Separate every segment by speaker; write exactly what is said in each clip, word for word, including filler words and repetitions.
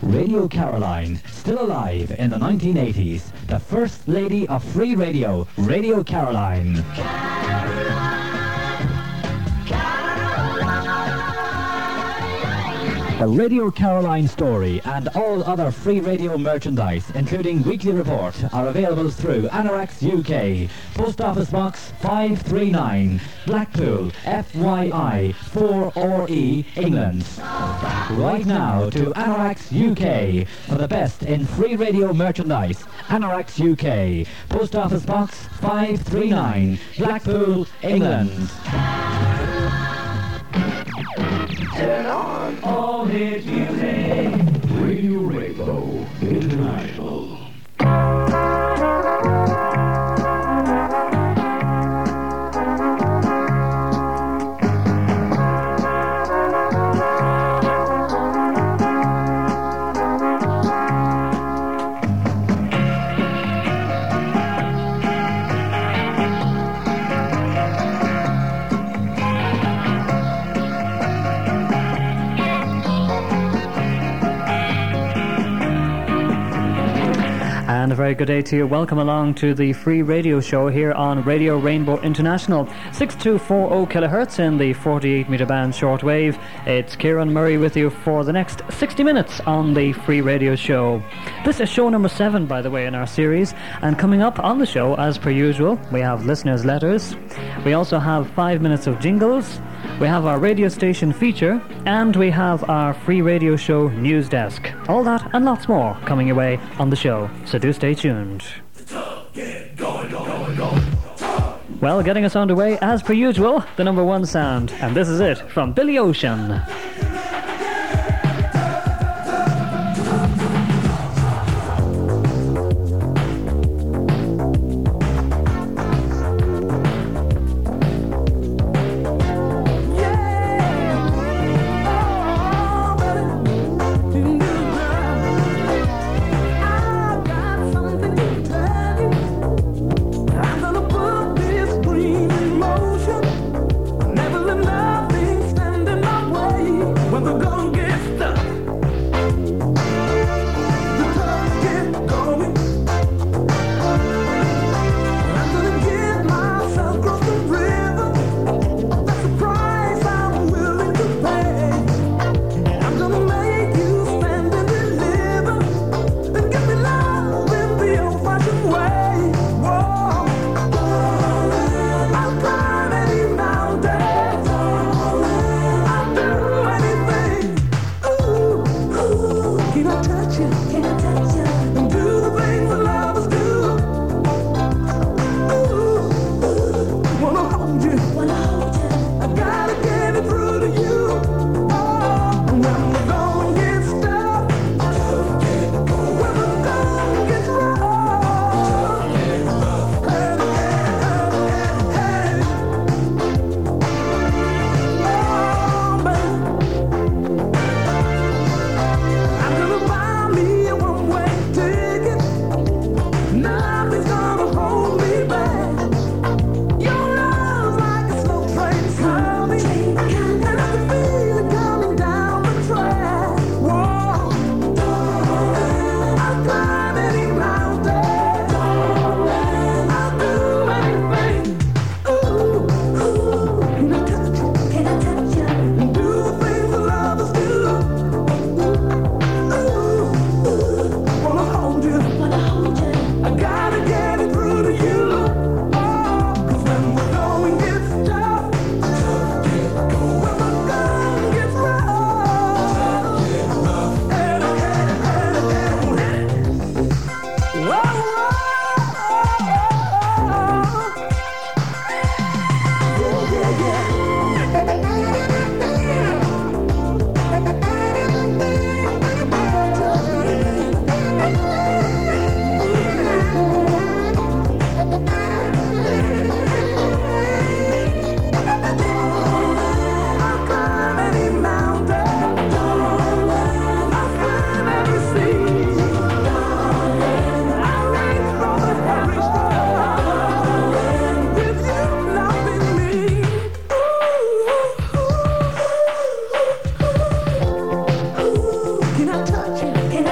Speaker 1: Radio Caroline, still alive in the nineteen eighties. The first lady of free radio, Radio Caroline. The Radio Caroline story and all other free radio merchandise, including weekly report, are available through Anorax U K. Post Office Box five three nine, Blackpool, F Y I four R E, England. Right now to Anorax U K for the best in free radio merchandise. Anorax U K. Post Office Box five three nine, Blackpool, England.
Speaker 2: Turn on all hit music. Radio Rainbow International.
Speaker 3: And a very good day to you. Welcome along to the free radio show here on Radio Rainbow International. six two four zero kilohertz in the forty-eight metre band shortwave. It's Kieran Murray with you for the next sixty minutes on the free radio show. This is show number seven, by the way, in our series. And coming up on the show, as per usual, we have listeners' letters. We also have five minutes of jingles. We have our radio station feature, and we have our free radio show news desk. All that and lots more coming your way on the show, so do stay tuned. Well, getting us underway, as per usual, the number one sound, and this is it from Billy Ocean.
Speaker 4: Can I touch you? Can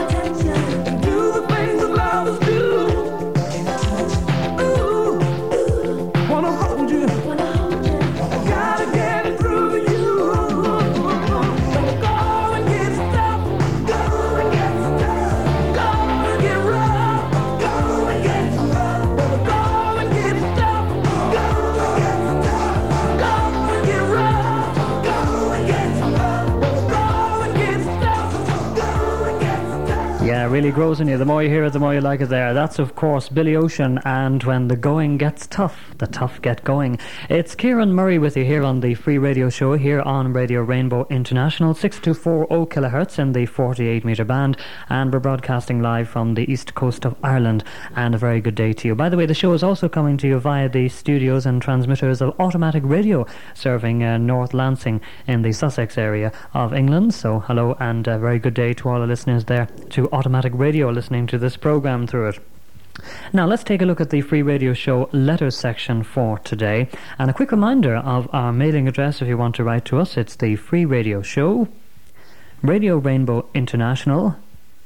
Speaker 3: Yeah, it really grows in you. The more you hear it, the more you like it there. That's, of course, Billy Ocean, and when the going gets tough, the tough get going. It's Kieran Murray with you here on the Free Radio Show, here on Radio Rainbow International, six two four zero kilohertz in the forty-eight metre band, and we're broadcasting live from the east coast of Ireland, and a very good day to you. By the way, the show is also coming to you via the studios and transmitters of Automatic Radio, serving uh, North Lancing in the Sussex area of England. So hello, and a very good day to all the listeners there to Automatic Radio listening to this programme through it. Now let's take a look at the Free Radio Show letters section for today, and a quick reminder of our mailing address if you want to write to us. It's the Free Radio Show, Radio Rainbow International,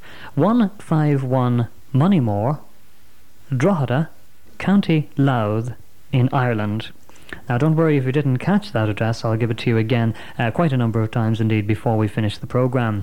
Speaker 3: one five one Moneymore, Drogheda, County Louth in Ireland. Now don't worry if you didn't catch that address, I'll give it to you again uh, quite a number of times indeed before we finish the programme.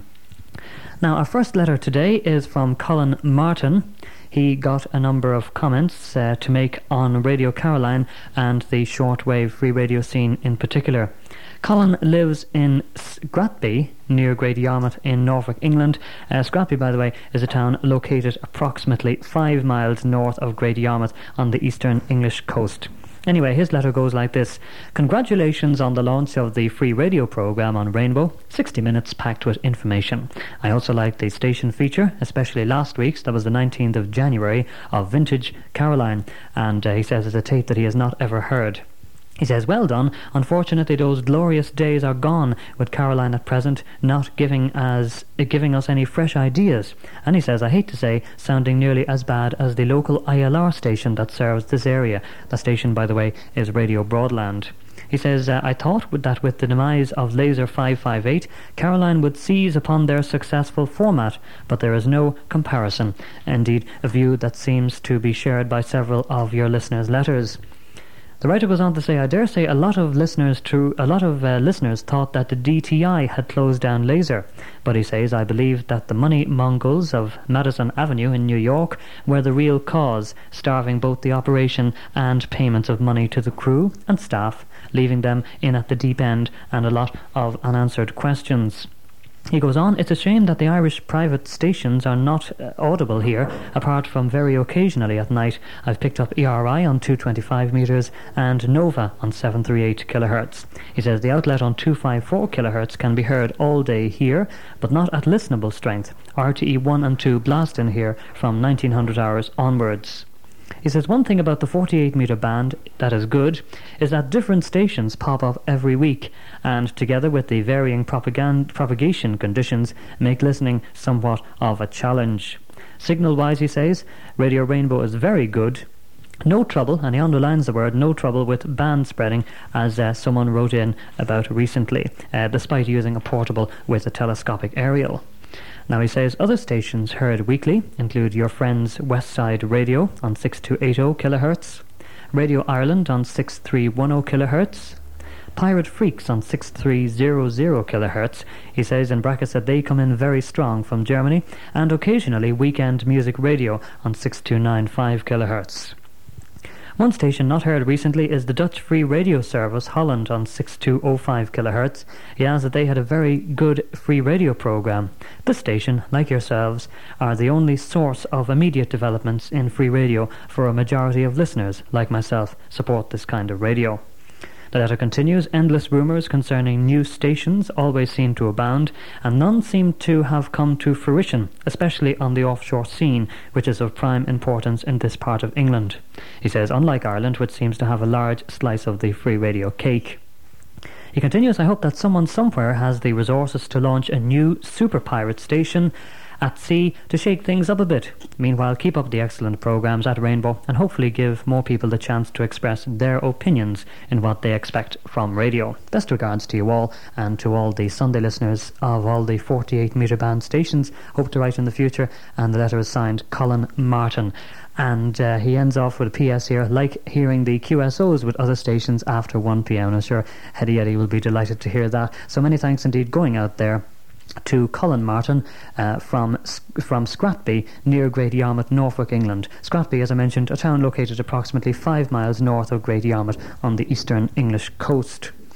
Speaker 3: Now, our first letter today is from Colin Martin. He got a number of comments uh, to make on Radio Caroline and the shortwave free radio scene in particular. Colin lives in Scratby, near Great Yarmouth in Norfolk, England. Uh, Scratby, by the way, is a town located approximately five miles north of Great Yarmouth on the eastern English coast. Anyway, his letter goes like this. Congratulations on the launch of the free radio programme on Rainbow. sixty minutes packed with information. I also liked the station feature, especially last week's, that was the nineteenth of January, of Vintage Caroline. And uh, he says it's a tape that he has not ever heard. He says, well done. Unfortunately, those glorious days are gone, with Caroline at present not giving as uh, giving us any fresh ideas. And he says, I hate to say, sounding nearly as bad as the local I L R station that serves this area. The station, by the way, is Radio Broadland. He says, uh, I thought with that with the demise of Laser five five eight, Caroline would seize upon their successful format, but there is no comparison. Indeed, a view that seems to be shared by several of your listeners' letters. The writer goes on to say, I dare say a lot of listeners to a lot of uh, listeners thought that the D T I had closed down Laser, but he says, I believe that the money mongols of Madison Avenue in New York were the real cause, starving both the operation and payments of money to the crew and staff, leaving them in at the deep end and a lot of unanswered questions. He goes on, it's a shame that the Irish private stations are not uh, audible here, apart from very occasionally at night. I've picked up E R I on two twenty-five metres and Nova on seven thirty-eight kilohertz. He says the outlet on two fifty-four kilohertz can be heard all day here, but not at listenable strength. R T E one and two blast in here from nineteen hundred hours onwards. He says one thing about the forty-eight metre band that is good is that different stations pop up every week, and together with the varying propagand- propagation conditions make listening somewhat of a challenge. Signal-wise, he says, Radio Rainbow is very good. No trouble, and he underlines the word no trouble with band spreading, as uh, someone wrote in about recently, uh, despite using a portable with a telescopic aerial. Now he says other stations heard weekly include your friends Westside Radio on six two eight zero kilohertz, Radio Ireland on six three one zero kilohertz, Pirate Freaks on six three zero zero kilohertz. He says in brackets that they come in very strong from Germany, and occasionally Weekend Music Radio on six two nine five kilohertz. One station not heard recently is the Dutch free radio service Holland on six two zero five kilohertz. He adds that they had a very good free radio programme. This station, like yourselves, are the only source of immediate developments in free radio for a majority of listeners, like myself, support this kind of radio. The letter continues, endless rumours concerning new stations always seem to abound, and none seem to have come to fruition, especially on the offshore scene, which is of prime importance in this part of England. He says, unlike Ireland, which seems to have a large slice of the free radio cake. He continues, I hope that someone somewhere has the resources to launch a new super pirate station at sea to shake things up a bit. Meanwhile, keep up the excellent programmes at Rainbow and hopefully give more people the chance to express their opinions in what they expect from radio. Best regards to you all and to all the Sunday listeners of all the forty-eight metre band stations. Hope to write in the future. And the letter is signed Colin Martin. And uh, he ends off with a P S here, like hearing the Q S Os with other stations after one p.m. I'm sure Hetty Eddie will be delighted to hear that. So many thanks indeed going out there to Colin Martin uh, from from Scratby, near Great Yarmouth, Norfolk, England. Scratby, as I mentioned, a town located approximately five miles north of Great Yarmouth on the eastern English coast.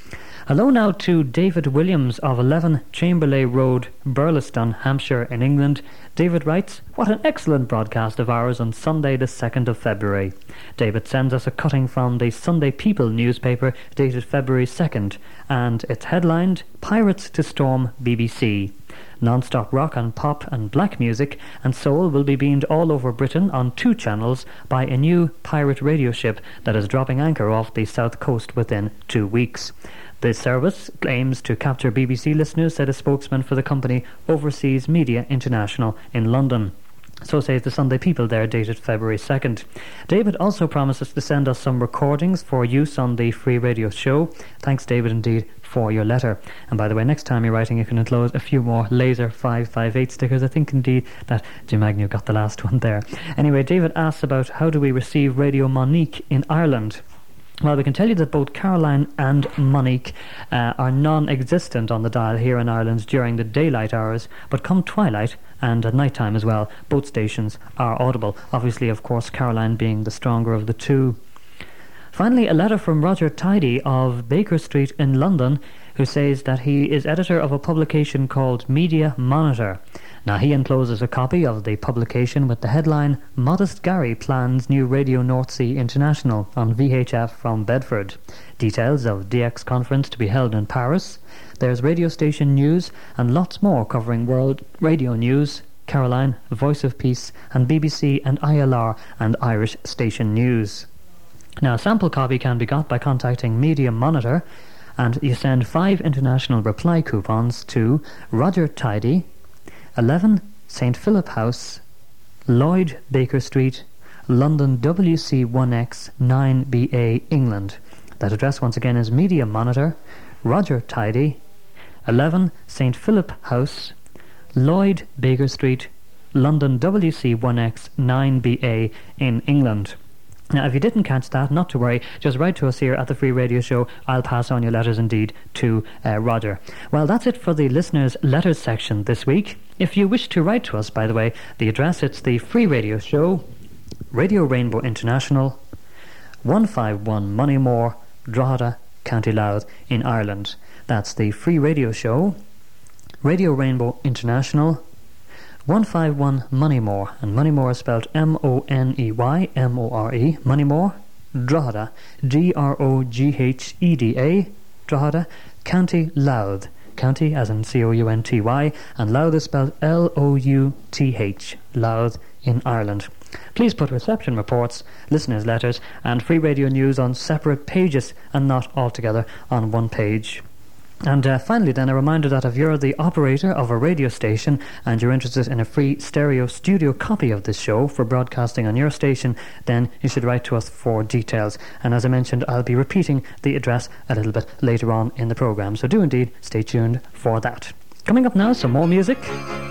Speaker 3: Hello now to David Williams of eleven Chamberlain Road, Burleston, Hampshire in England. David writes, "What an excellent broadcast of ours on Sunday the second of February. David sends us a cutting from the Sunday People newspaper dated February second, and it's headlined, Pirates to Storm B B C. Non-stop rock and pop and black music and soul will be beamed all over Britain on two channels by a new pirate radio ship that is dropping anchor off the south coast within two weeks. The service aims to capture B B C listeners," said a spokesman for the company Overseas Media International in London. So says the Sunday People there, dated February second. David also promises to send us some recordings for use on the free radio show. Thanks, David, indeed, for your letter. And by the way, next time you're writing, you can enclose a few more Laser five five eight stickers. I think, indeed, that Jim Agnew got the last one there. Anyway, David asks about how do we receive Radio Monique in Ireland. Well, we can tell you that both Caroline and Monique uh, are non-existent on the dial here in Ireland during the daylight hours, but come twilight and at night time as well, both stations are audible. Obviously, of course, Caroline being the stronger of the two. Finally, a letter from Roger Tidy of Baker Street in London, who says that he is editor of a publication called Media Monitor. Now, he encloses a copy of the publication with the headline, Modest Gary Plans New Radio North Sea International on V H F from Bedford. Details of D X conference to be held in Paris. There's radio station news and lots more covering world radio news, Caroline, Voice of Peace, and B B C and I L R and Irish station news. Now, a sample copy can be got by contacting Media Monitor, and you send five international reply coupons to Roger Tidy, eleven Saint Philip House, Lloyd Baker Street, London W C one X nine B A, England. That address once again is Media Monitor, Roger Tidy, eleven Saint Philip House, Lloyd Baker Street, London W C one X nine B A in England. Now, if you didn't catch that, not to worry, just write to us here at the Free Radio Show. I'll pass on your letters indeed to uh, Roger. Well, that's it for the listeners' letters section this week. If you wish to write to us, by the way, the address, it's the Free Radio Show, Radio Rainbow International, one five one Moneymore, Drogheda, County Louth in Ireland. That's the Free Radio Show, Radio Rainbow International, one five one Moneymore, and Moneymore is spelled M O N E Y M O R E, Moneymore, Drogheda, D R O G H E D A, Drogheda, County Louth, county as in C O U N T Y, and Louth is spelled L O U T H, Louth in Ireland. Please put reception reports, listeners' letters, and free radio news on separate pages and not all together on one page. And uh, finally then, a reminder that if you're the operator of a radio station and you're interested in a free stereo studio copy of this show for broadcasting on your station, then you should write to us for details. And as I mentioned, I'll be repeating the address a little bit later on in the programme, so do indeed stay tuned for that. Coming up now, some more music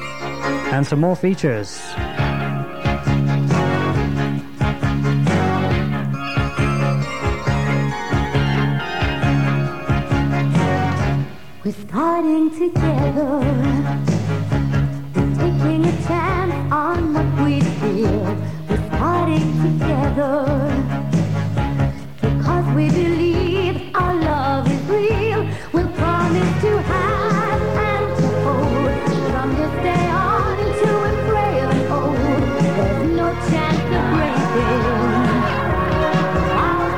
Speaker 3: and some more features.
Speaker 4: We're starting together, taking a chance on what we feel. We're starting together, because we believe our love is real. We'll promise to have and to hold, from this day on till we're frail and old. There's no chance of breaking vows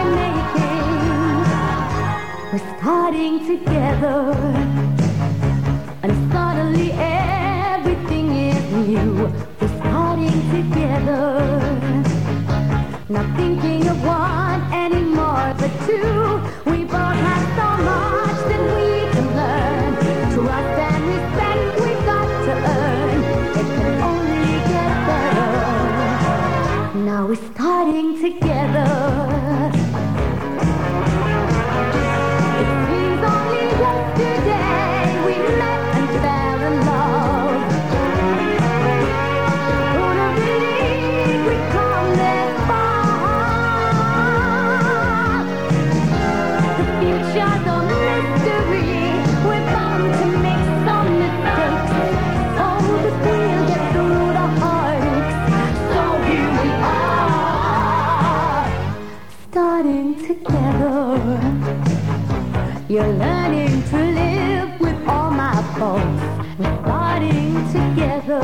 Speaker 4: that we're making. We're starting together, and suddenly everything is new. We're starting together, not thinking of one anymore but two. We both have so much that we can learn. Trust and respect we've got to earn. It can only get better. Now we're starting together. together.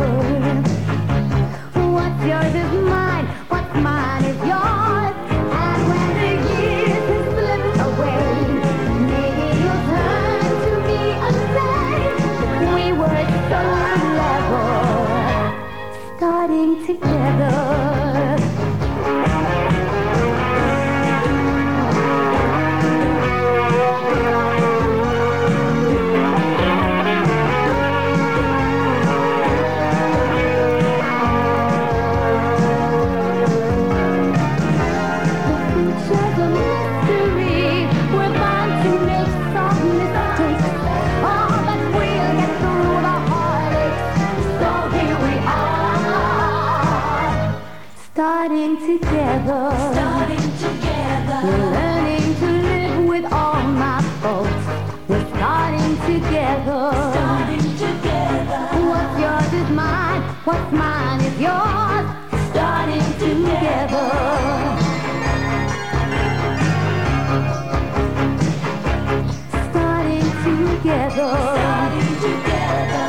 Speaker 4: What's yours is mine, what's mine is yours. And when the years have slipped away, maybe you'll turn to me and say, we were so clever, starting together. Starting together, starting together. We're learning to live with all my faults. We're starting together, starting together. What's yours is mine, what's mine is yours. Starting together. Starting together. Starting together.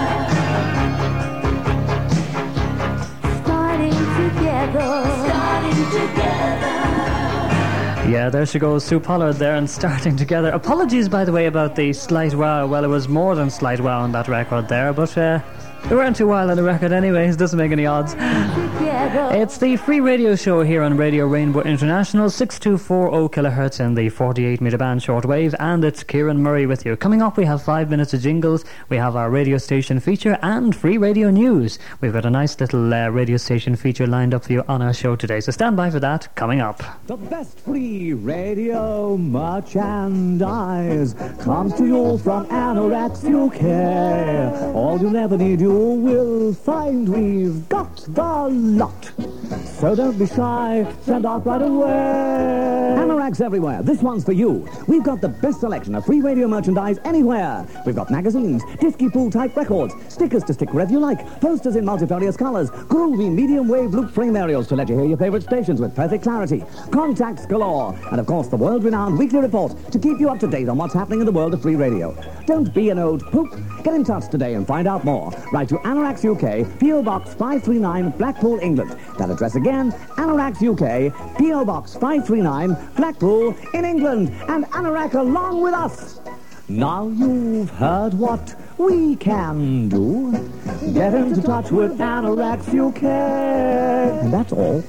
Speaker 4: Starting together.
Speaker 3: Yeah, there she goes, Sue Pollard there and Starting Together. Apologies, by the way, about the slight wow. Well, it was more than slight wow on that record there, but uh, we weren't too wild on the record anyways, doesn't make any odds. It's the free radio show here on Radio Rainbow International, six two four zero kilohertz in the forty-eight meter band shortwave, and it's Kieran Murray with you. Coming up, we have five minutes of jingles, we have our radio station feature and free radio news. We've got a nice little uh, radio station feature lined up for you on our show today, so stand by for that, coming up.
Speaker 5: The best free radio merchandise comes to you from Anorex U K. All you'll ever need you will find we've got the lot. So don't be shy, send off right away. Anorex everywhere, this one's for you. We've got the best selection of free radio merchandise anywhere. We've got magazines, disky pool type records, stickers to stick wherever you like, posters in multifarious colours, groovy medium wave loop frame aerials to let you hear your favourite stations with perfect clarity, contacts galore, and of course the world-renowned weekly report to keep you up to date on what's happening in the world of free radio. Don't be an old poop. Get in touch today and find out more. Write to Anorex U K, P O Box five three nine, Blackpool, England. That address again, Anorex U K, P O Box five three nine, Blackpool, in England. And Anorex along with us. Now you've heard what we can do. Get into touch with Anorex U K. And that's all.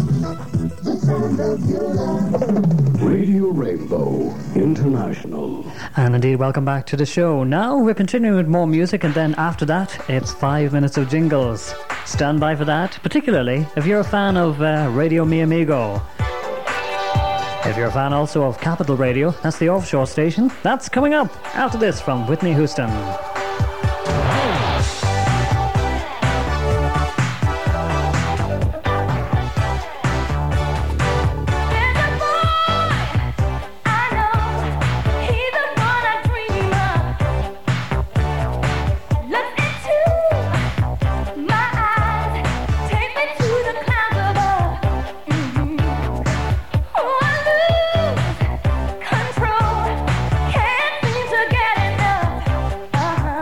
Speaker 2: Radio Rainbow International.
Speaker 3: And indeed, welcome back to the show. Now we're continuing with more music, and then after that, it's five minutes of jingles. Stand by for that, particularly if you're a fan of uh, Radio Mi Amigo. If you're a fan also of Capital Radio, that's the offshore station. That's coming up after this from Whitney Houston.
Speaker 4: Control, can't seem to get enough. Uh-huh.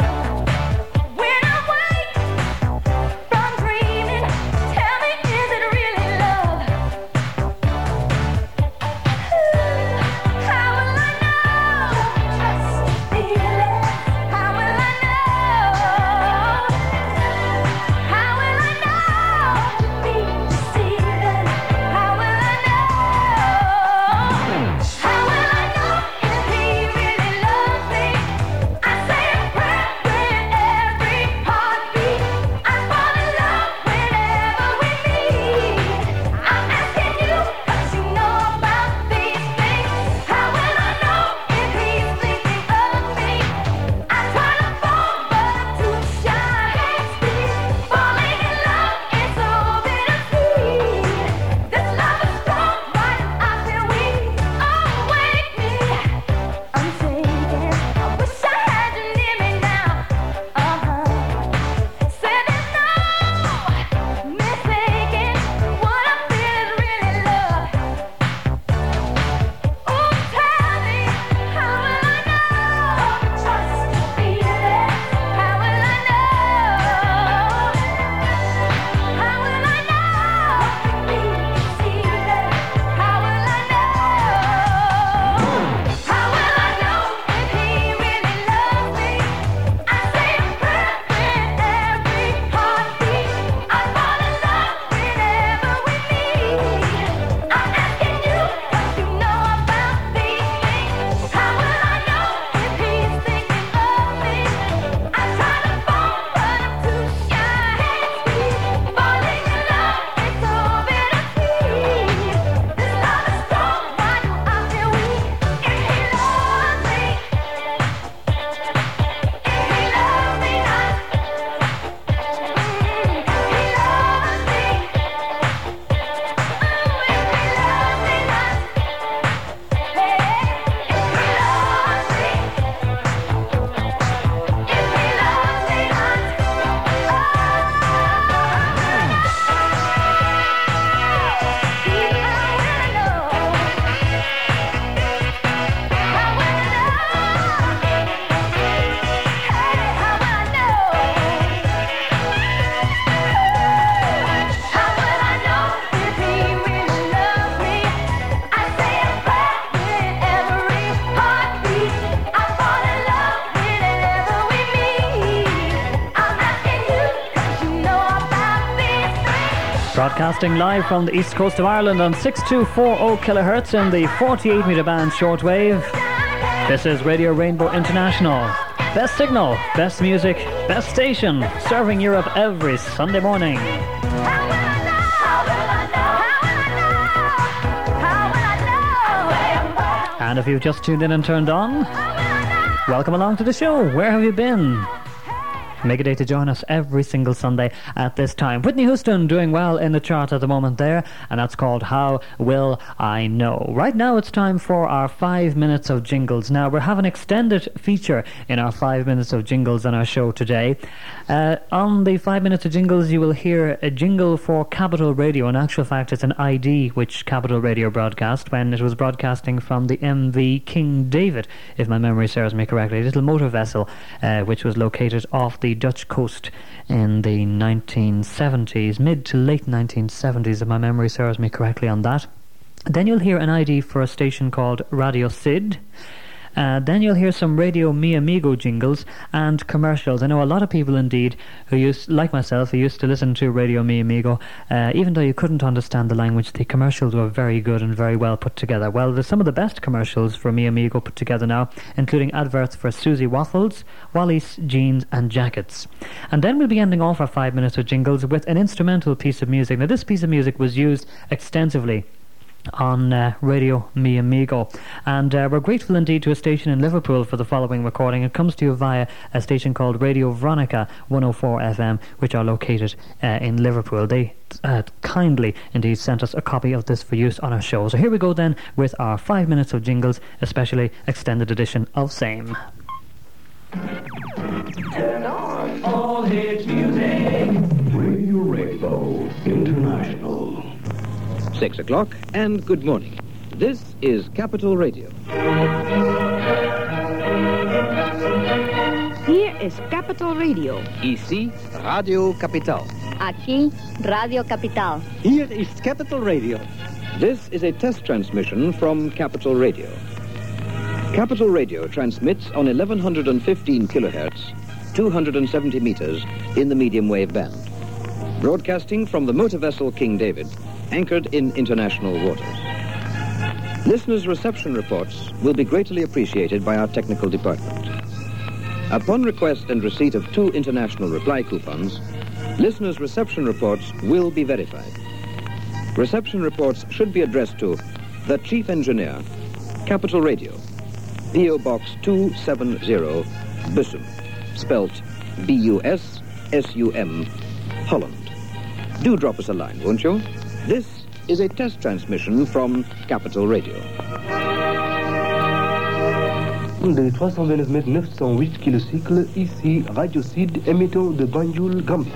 Speaker 3: Broadcasting live from the east coast of Ireland on six two four zero kilohertz in the forty-eight metre band shortwave. This is Radio Rainbow International. Best signal, best music, best station, serving Europe every Sunday morning. And if you've just tuned in and turned on, welcome along to the show. Where have you been? Make a day to join us every single Sunday at this time. Whitney Houston doing well in the chart at the moment there, and that's called How Will I Know. Right now it's time for our five minutes of jingles. Now, we're having an extended feature in our five minutes of jingles on our show today. Uh, on the five minutes of jingles, you will hear a jingle for Capital Radio. In actual fact, it's an I D which Capital Radio broadcast when it was broadcasting from the M V King David, if my memory serves me correctly, a little motor vessel uh, which was located off the Dutch coast in the nineteen seventies, mid to late nineteen seventies, if my memory serves me correctly on that. Then you'll hear an I D for a station called Radio Sid. Uh, then you'll hear some Radio Mi Amigo jingles and commercials. I know a lot of people indeed who used, like myself, who used to listen to Radio Mi Amigo. Uh, even though you couldn't understand the language, the commercials were very good and very well put together. Well, there's some of the best commercials for Mi Amigo put together now, including adverts for Susie Waffles, Wally's Jeans and Jackets. And then we'll be ending off our five minutes of jingles with an instrumental piece of music. Now, this piece of music was used extensively on uh, Radio Mi Amigo, and uh, we're grateful indeed to a station in Liverpool for the following recording. It comes to you via a station called Radio Veronica one oh four F M, which are located uh, in Liverpool. They uh, kindly indeed sent us a copy of this for use on our show. So here we go then with our five minutes of jingles, especially extended edition of same.
Speaker 2: Turn on all hits music. Radio Rainbow International.
Speaker 6: Six o'clock and good morning. This is Capital Radio.
Speaker 7: Hier is Capital Radio.
Speaker 6: Ici Radio Capital.
Speaker 8: Aquí Radio Capital.
Speaker 9: Hier is Capital Radio.
Speaker 6: This is a test transmission from Capital Radio. Capital Radio transmits on eleven fifteen kilohertz, two hundred seventy meters in the medium wave band. Broadcasting from the motor vessel King David, anchored in international waters. Listeners' reception reports will be greatly appreciated by our technical department. Upon request and receipt of two international reply coupons, listeners' reception reports will be verified. Reception reports should be addressed to the Chief Engineer, Capital Radio, P O Box two seventy, Bussum, spelt B U S S U M, Holland. Do drop us a line, won't you? This is a test transmission from Capital Radio.
Speaker 10: De trois cent vingt-neuf mètres neuf cent huit kilocycles, ici Radio Sid, émettant de Banjul, Gambie.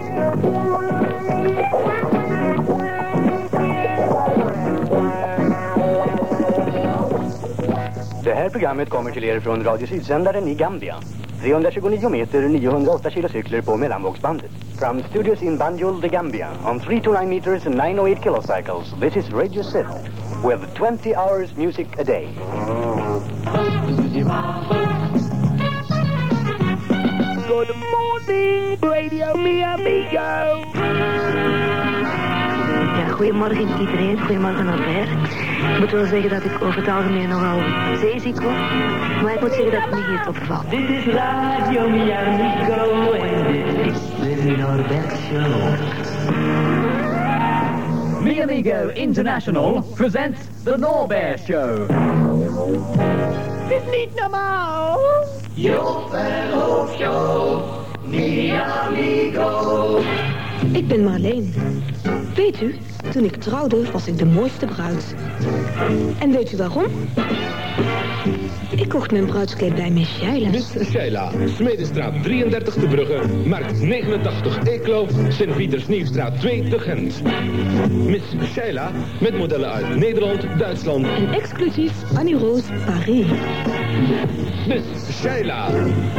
Speaker 11: Det här programmet kommer till er från Radio Syd-sändaren i Gambia. trehundratjugonio meter, niohundraåtta kilocykler på mellanvågsbandet. From studios in Banjul, the Gambia, on three twenty-nine meters and nine oh eight kilocycles, this is Radio Sid, with twenty hours music a day.
Speaker 12: Good morning, Radio Mi Amigo.
Speaker 13: Ja, goedemorgen iedereen, goedemorgen Albert. Ik moet wel zeggen dat ik over het algemeen nogal zeeziek word, maar ik moet zeggen dat het me hier opvalt.
Speaker 12: Dit is Radio Mi Amigo en dit is de Norbert Show.
Speaker 1: Mi Amigo International presents The Norbert Show.
Speaker 12: Dit is niet normaal.
Speaker 2: Joop en Hoofdshow, Mi Amigo.
Speaker 13: Ik ben Marleen. Weet u, toen ik trouwde was ik de mooiste bruid. En weet u waarom? Ik kocht mijn bruidskleed bij Miss Sheila.
Speaker 14: Miss Sheila, Smedestraat drieëndertig te Brugge, Markt negenentachtig Eeklo, Sint-Pieters-Nieuwstraat twee te Gent. Miss Sheila, met modellen uit Nederland, Duitsland.
Speaker 13: En exclusief Annie Roos Paris.
Speaker 14: Miss Sheila.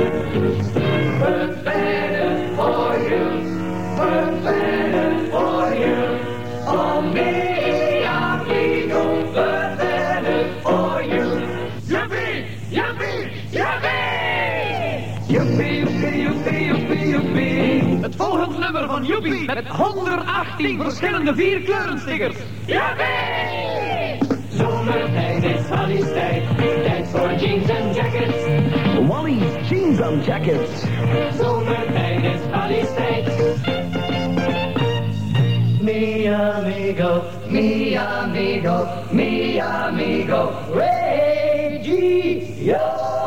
Speaker 2: Perfect for you, perfect for you, oh me amigo, perfect for you. Yuppie, yuppie, yuppie! Yuppie, yuppie, yuppie, yuppie, yuppie. Het volgende nummer van Yuppie
Speaker 15: Snoopy met honderdachttien verschillende vierkleurenstickers.
Speaker 2: Jappie! Zomertijd is Wally's tijd. Tijd voor jeans en jackets.
Speaker 5: Wally's Jeans and Jackets.
Speaker 2: Zomertijd is Wally's tijd. Mi amigo, mi amigo, mi amigo, Reggie.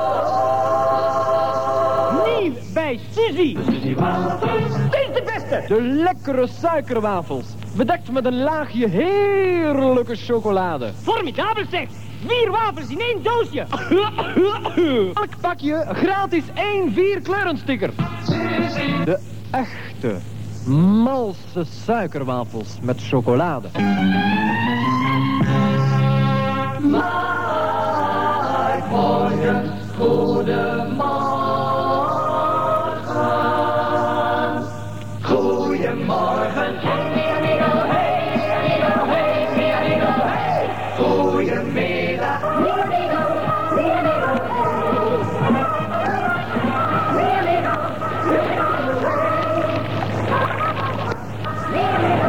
Speaker 15: Nieuw bij Suzy.
Speaker 2: Suzy wafels.
Speaker 15: Dit is de beste. De lekkere suikerwafels. Bedekt met een laagje heerlijke chocolade. Formidabel zeg. Vier wafels in één doosje. Elk pakje gratis één vierkleurensticker. De echte malse suikerwafels met chocolade.
Speaker 2: Maak morgen goedemorgen. Goedemorgen. Hey, amigo, hey, amigo, hey, amigo, hey. Goedemiddag. Mi amigo, mi amigo, mi amigo, mi amigo.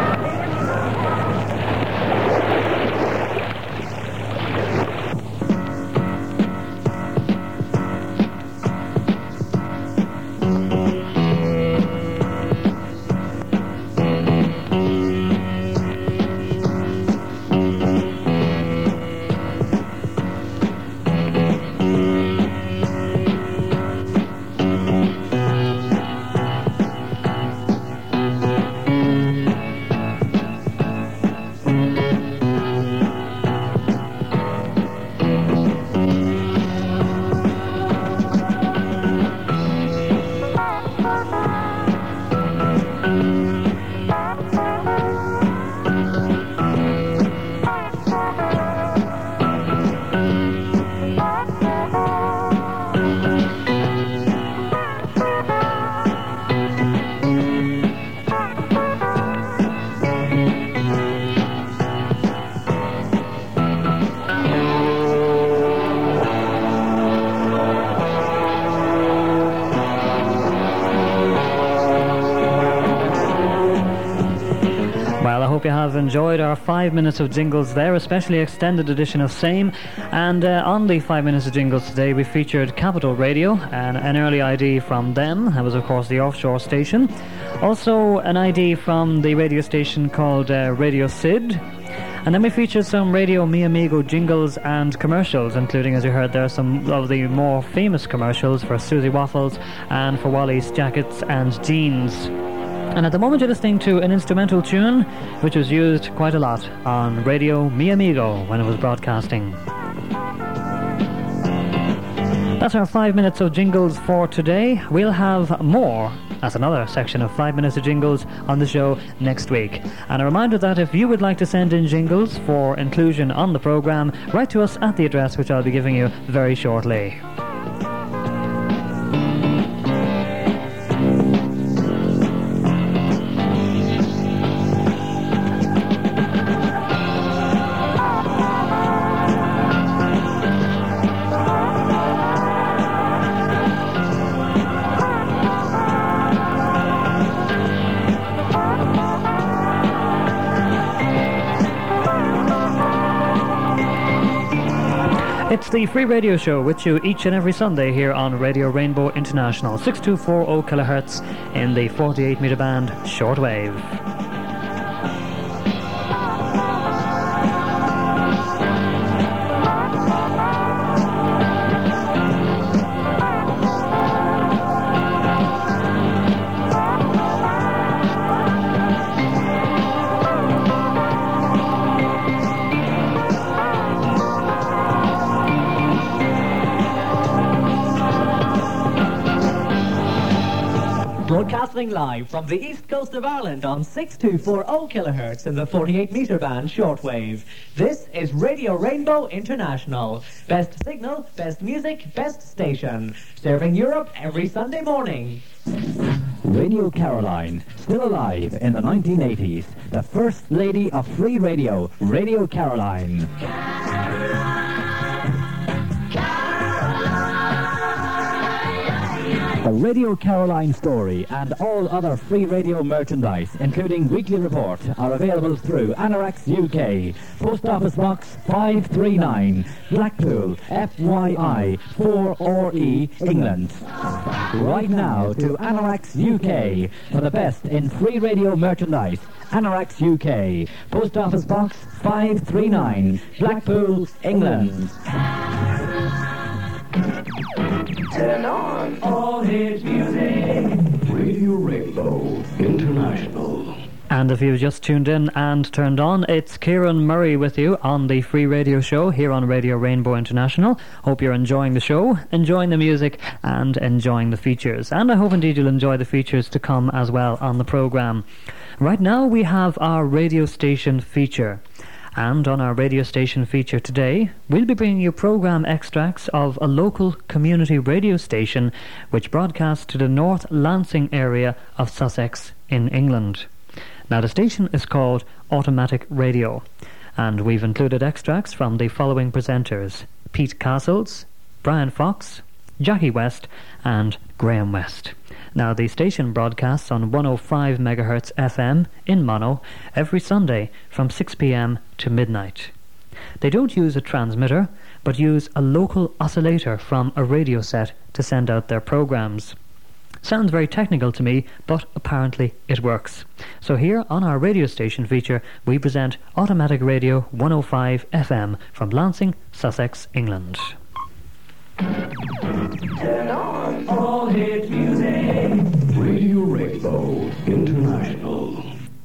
Speaker 3: You have enjoyed our five minutes of jingles there, especially extended edition of same. And uh, on the five minutes of jingles today, we featured Capital Radio, and an early I D from them. That was, of course, the offshore station. Also, an I D from the radio station called uh, Radio Sid. And then we featured some Radio Mi Amigo jingles and commercials, including, as you heard there, some of the more famous commercials for Suzy Waffles and for Wally's Jackets and Jeans. And at the moment you're listening to an instrumental tune which was used quite a lot on Radio Mi Amigo when it was broadcasting. That's our five minutes of jingles for today. We'll have more as another section of five minutes of jingles on the show next week. And a reminder that if you would like to send in jingles for inclusion on the programme, write to us at the address which I'll be giving you very shortly. It's the Free Radio Show with you each and every Sunday here on Radio Rainbow International, six two four zero kilohertz in the forty-eight meter band shortwave.
Speaker 16: Broadcasting live from the east coast of Ireland on six two four zero kilohertz in the forty-eight meter band shortwave. This is Radio Rainbow International. Best signal, best music, best station. Serving Europe every Sunday morning.
Speaker 1: Radio Caroline, still alive in the nineteen eighties. The first lady of free radio, Radio Caroline.
Speaker 2: Caroline, Caroline.
Speaker 1: The Radio Caroline story and all other free radio merchandise, including Weekly Report, are available through Anorax U K, Post Office Box five three nine, Blackpool, F Y I four R E, England. Right now to Anorax U K for the best in free radio merchandise. Anorax U K, Post Office Box five three nine, Blackpool, England.
Speaker 2: Turn on all his music. Radio Rainbow International.
Speaker 3: And if you've just tuned in and turned on, it's Kieran Murray with you on the Free Radio Show here on Radio Rainbow International. Hope you're enjoying the show, enjoying the music and enjoying the features. And I hope indeed you'll enjoy the features to come as well on the programme. Right now we have our radio station feature. And on our radio station feature today, we'll be bringing you programme extracts of a local community radio station which broadcasts to the North Lancing area of Sussex in England. Now the station is called Automatic Radio, and we've included extracts from the following presenters: Pete Castles, Brian Fox, Jackie West and Graham West. Now the station broadcasts on one oh five megahertz F M in mono every Sunday from six p.m. to midnight. They don't use a transmitter, but use a local oscillator from a radio set to send out their programmes. Sounds very technical to me, but apparently it works. So here on our radio station feature, we present Automatic Radio one oh five F M from Lancing, Sussex, England.
Speaker 2: Turn on all his music. Radio Rainbow International.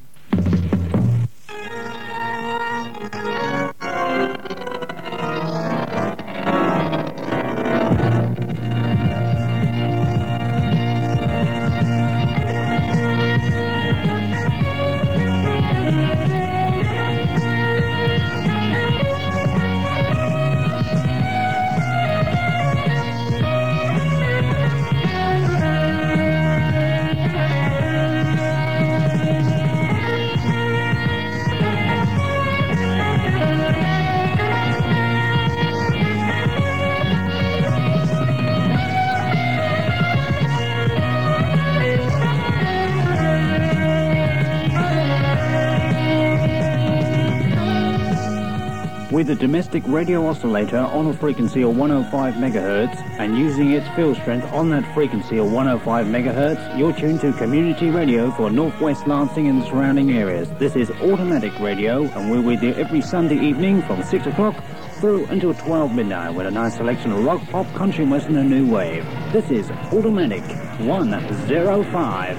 Speaker 17: With a domestic radio oscillator on a frequency of one oh five megahertz and using its field strength on that frequency of one oh five megahertz, you're tuned to community radio for Northwest Lancing and the surrounding areas. This is Automatic Radio, and we're with you every Sunday evening from six o'clock through until twelve midnight with a nice selection of rock, pop, country, western and new wave. This is Automatic one oh five.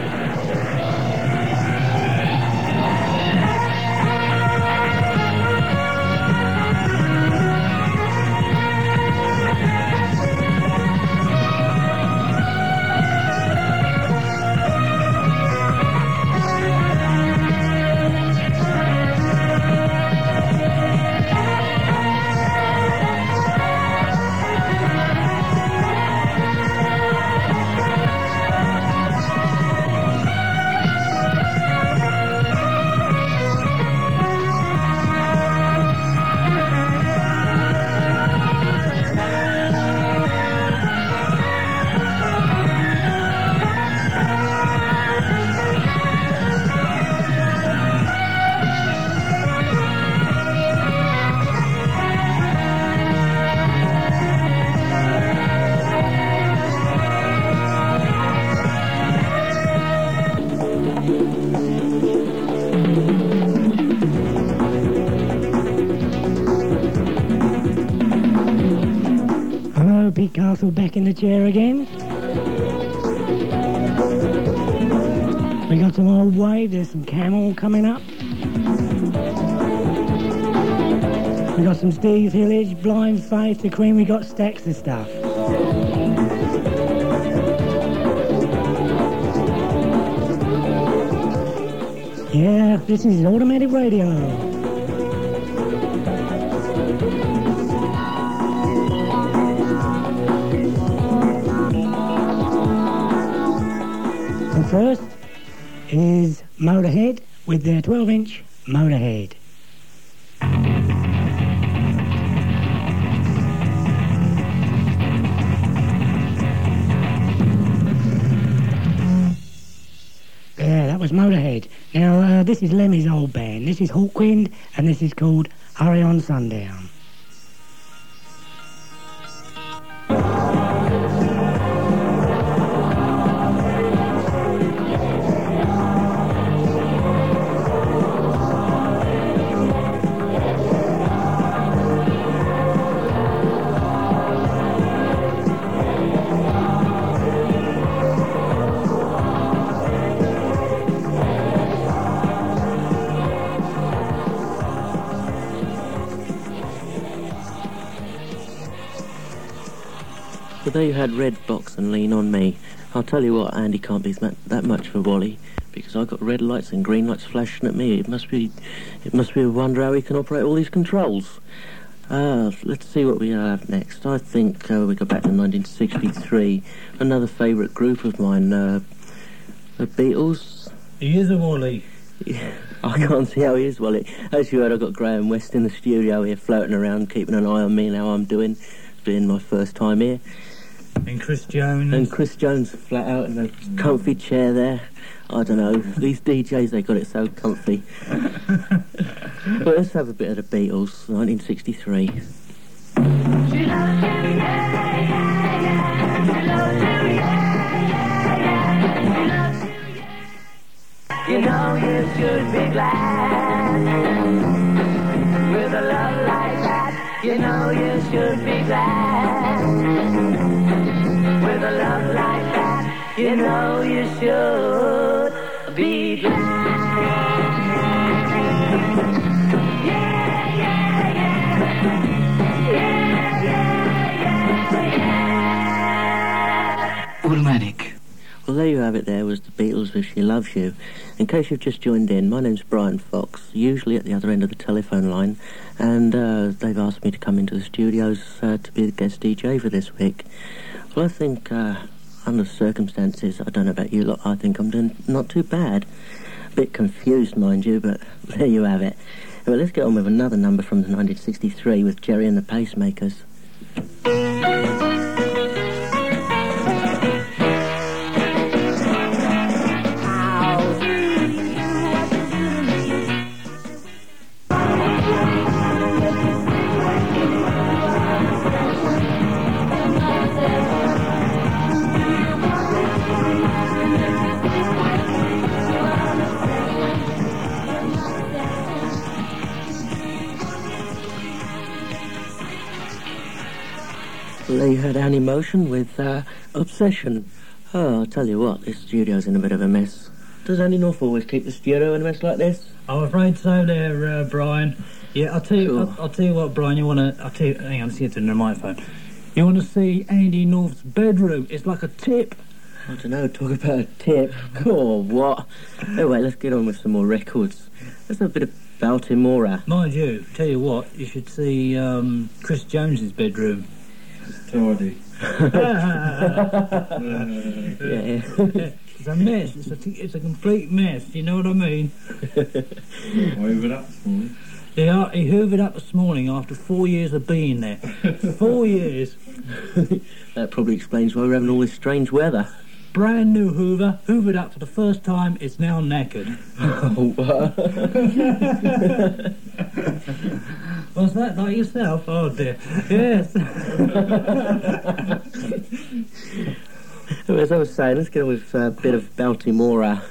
Speaker 18: Pete Castle back in the chair again. We got some old wave, there's some Camel coming up. We got some Steve Hillage, Blind Faith, The Queen, we got stacks of stuff. Yeah, this is Automatic Radio. First is Motorhead with their twelve inch Motorhead. Motorhead. Now, uh, this is Lemmy's old band. This is Hawkwind, and this is called Hurry on Sundown.
Speaker 19: Well, there you had Red Box and Lean on Me. I'll tell you what, Andy can't be that, that much for Wally, because I've got red lights and green lights flashing at me. It must be, it must be a wonder how he can operate all these controls. Uh, let's see what we have next. I think uh, we go back to nineteen sixty-three. Another favourite group of mine, uh, the Beatles.
Speaker 18: He is a Wally.
Speaker 19: Yeah, I can't see how he is, Wally. As you heard, I've got Graham West in the studio here, floating around, keeping an eye on me and how I'm doing. It's been my first time here.
Speaker 18: And Chris Jones.
Speaker 19: And Chris Jones flat out in a comfy chair there. I don't know. These D Js, they got it so comfy. But let's have a bit of the Beatles, nineteen sixty-three.
Speaker 12: You know you should be glad with a love like that. You know you should be glad with a love like that. You know you should be glad. Yeah, yeah, yeah. Yeah, yeah, yeah, yeah.
Speaker 19: Automatic. Well, there you have it. There was the Beatles with She Loves You. In case you've just joined in, my name's Brian Fox, usually at the other end of the telephone line, and uh, they've asked me to come into the studios uh, to be the guest D J for this week. Well, I think, uh, under the circumstances, I don't know about you lot, I think I'm doing not too bad. A bit confused, mind you, but there you have it. Well, let's get on with another number from the nineteen sixty-three with Jerry and the Pacemakers. Well, you heard Annie Motion with uh, Obsession. Oh, I'll tell you what, this studio's in a bit of a mess. Does Andy North always keep the studio in a mess like this?
Speaker 18: I'm afraid so there, uh, Brian. Yeah, I'll tell you,
Speaker 19: Sure.
Speaker 18: I'll, I'll tell you what, Brian, you want to, I'll tell you, hang on, see it's in the microphone. You want to see Andy North's bedroom? It's like a tip.
Speaker 19: I don't know, talk about a tip. Or what? Anyway, let's get on with some more records. Let's have a bit of Baltimora.
Speaker 18: Mind you, tell you what, you should see um, Chris Jones's bedroom. It's tidy.
Speaker 19: Yeah.
Speaker 18: It's a mess. It's a, t- it's a complete mess. You know what I mean?
Speaker 20: Hoovered up this morning.
Speaker 18: They are, he hoovered up this morning after four years of being there. Four years.
Speaker 19: That probably explains why we're having all this strange weather.
Speaker 18: Brand new Hoover, hoovered up for the first time. It's now knackered. What's that, like yourself? Oh dear. Yes.
Speaker 19: Well, as I was saying, let's get on with a bit of Baltimora.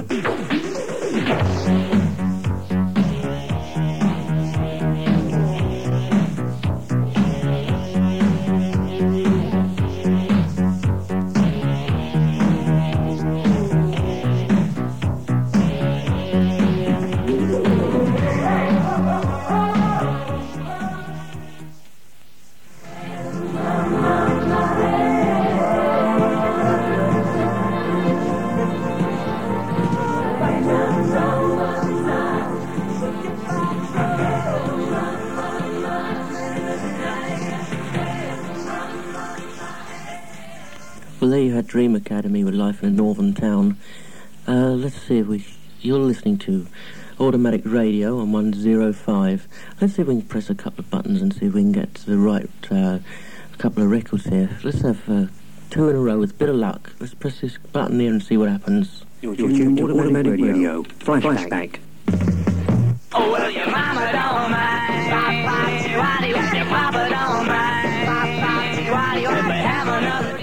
Speaker 19: Well, there you had Dream Academy with Life in a Northern Town. Uh, let's see if we... You're listening to Automatic Radio on one oh five. Let's see if we can press a couple of buttons and see if we can get to the right uh, couple of records here. Let's have uh, two in a row with a bit of luck. Let's press this button here and see what happens.
Speaker 17: You're tuned to Automatic Radio. Flashback.
Speaker 12: Oh, well, your mama don't mind. Pop, pop, swatty, your papa don't mind. Pop, pop, swatty, but have another.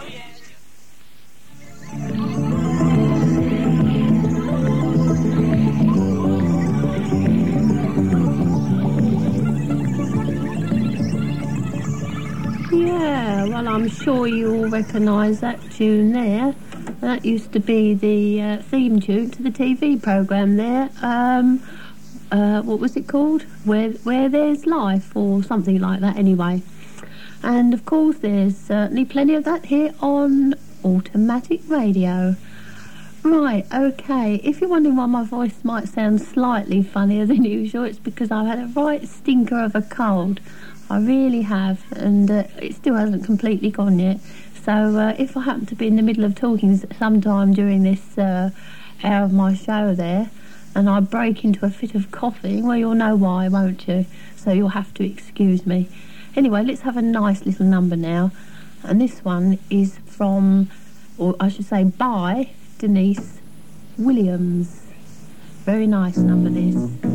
Speaker 21: Yeah, well, I'm sure you all recognise that tune there. That used to be the uh, theme tune to the T V programme there. Um, uh, what was it called? Where Where There's Life, or something like that anyway. And of course there's certainly plenty of that here on Automatic Radio. Right, okay, if you're wondering why my voice might sound slightly funnier than usual, it's because I've had a right stinker of a cold. I really have, and uh, it still hasn't completely gone yet. So uh, if I happen to be in the middle of talking sometime during this uh, hour of my show there, and I break into a fit of coughing, well, you'll know why, won't you? So you'll have to excuse me. Anyway, let's have a nice little number now. And this one is from, or I should say by, Denise Williams. Very nice number, this.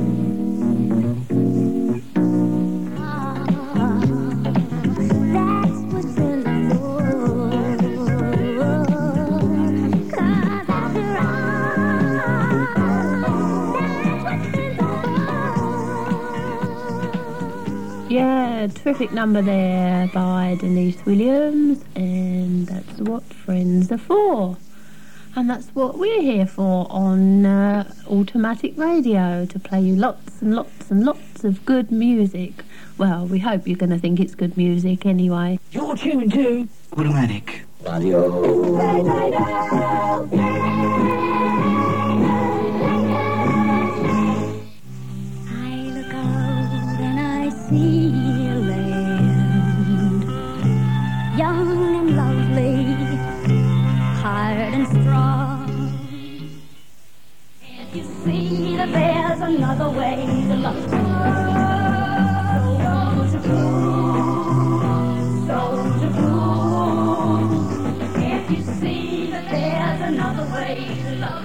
Speaker 21: Yeah, terrific number there by Denise Williams, and that's what friends are for. And that's what we're here for on uh, Automatic Radio, to play you lots and lots and lots of good music. Well, we hope you're going to think it's good music anyway.
Speaker 12: You're tuned to Automatic
Speaker 2: Radio.
Speaker 4: See a land, young and lovely, hard and strong. Can't you see that there's another way to love? So to prove, so to prove. Can't you see that there's another way to love?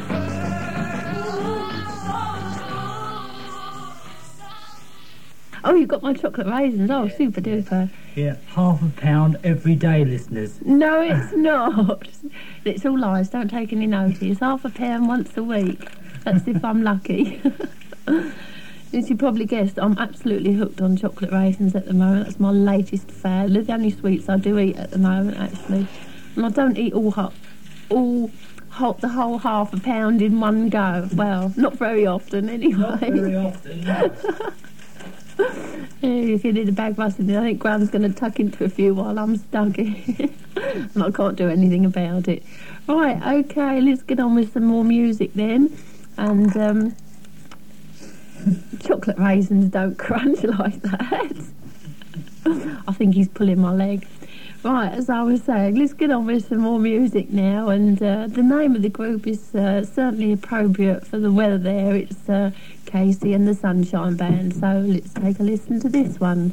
Speaker 21: Oh, you've got my chocolate raisins. Oh, super duper.
Speaker 18: Yeah, half a pound every day, listeners.
Speaker 21: No, it's not. It's all lies. Don't take any notice. Half a pound once a week. That's if I'm lucky. As you probably guessed, I'm absolutely hooked on chocolate raisins at the moment. That's my latest fad. They're the only sweets I do eat at the moment, actually. And I don't eat all hot, all hot, the whole half a pound in one go. Well, not very often, anyway.
Speaker 18: Not very often, no.
Speaker 21: If you need a bag busting, I think Graham's going to tuck into a few while I'm stuck here. And I can't do anything about it. Right, okay, let's get on with some more music then. And um, chocolate raisins don't crunch like that. I think he's pulling my leg. Right, as I was saying, let's get on with some more music now. And uh, the name of the group is uh, certainly appropriate for the weather there. It's uh, Casey and the Sunshine Band. So let's take a listen to this one.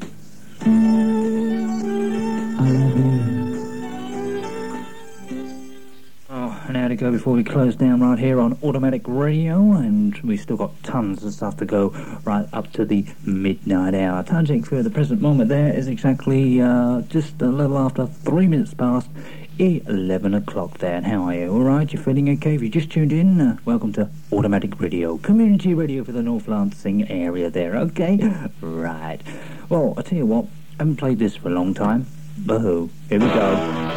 Speaker 17: Oh, an hour to go before we close down right here on Automatic Radio, and we've still got tons of stuff to go right up to the midnight hour. Time check for the present moment there is exactly uh, just a little after three minutes past eleven o'clock there. And how are you? All right? You feeling okay? If you just tuned in, uh, welcome to Automatic Radio, community radio for the North Lancing area there, okay? Right. Well, I tell you what, I haven't played this for a long time. Boo-hoo. Here we go.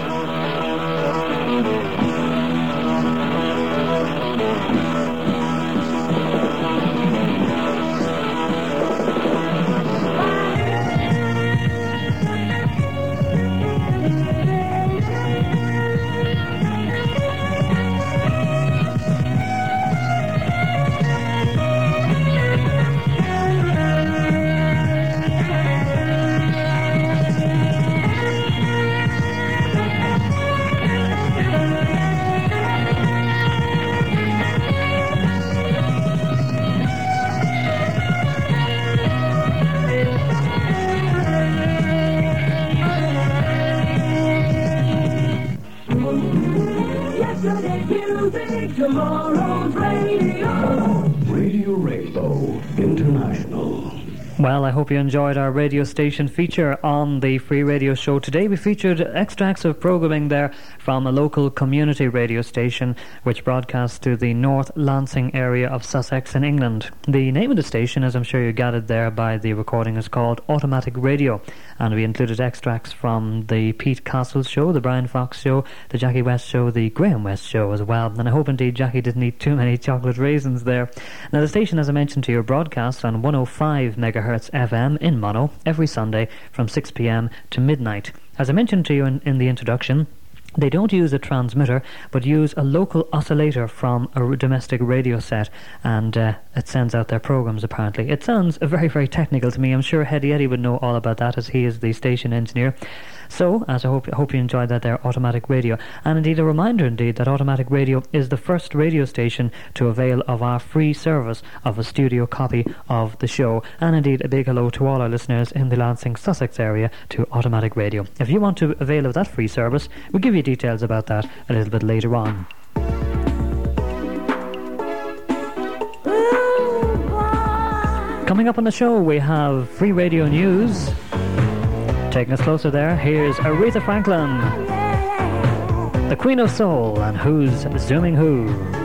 Speaker 4: Thank you.
Speaker 7: Rainbow International.
Speaker 3: Well, I hope you enjoyed our radio station feature on the Free Radio Show today. We featured extracts of programming there from a local community radio station which broadcasts to the North Lancing area of Sussex in England. The name of the station, as I'm sure you gathered there by the recording, is called Automatic Radio, and we included extracts from the Pete Castles Show, the Brian Fox Show, the Jackie West Show, the Graham West Show as well. And I hope indeed Jackie didn't eat too many chocolate raisins there. Now, the station, as I mentioned to you, broadcasts on one oh five megahertz F M in mono every Sunday from six p.m. to midnight. As I mentioned to you in, in the introduction, they don't use a transmitter, but use a local oscillator from a domestic radio set, and uh, it sends out their programs, apparently. It sounds very, very technical to me. I'm sure Eddie Eddie would know all about that, as he is the station engineer. So, as I hope, I hope you enjoyed that there, Automatic Radio. And indeed, a reminder indeed that Automatic Radio is the first radio station to avail of our free service of a studio copy of the show. And indeed, a big hello to all our listeners in the Lancing Sussex area to Automatic Radio. If you want to avail of that free service, we'll give you details about that a little bit later on. Coming up on the show, we have Free Radio News. Taking us closer there, here's Aretha Franklin, the Queen of Soul, and Who's Zooming Who.